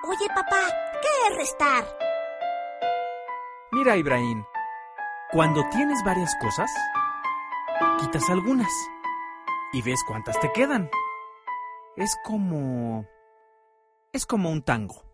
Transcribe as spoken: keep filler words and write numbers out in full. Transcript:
Oye, papá, ¿qué es restar? Mira, Ibrahim, cuando tienes varias cosas, quitas algunas y ves cuántas te quedan. Es como... es como un tango.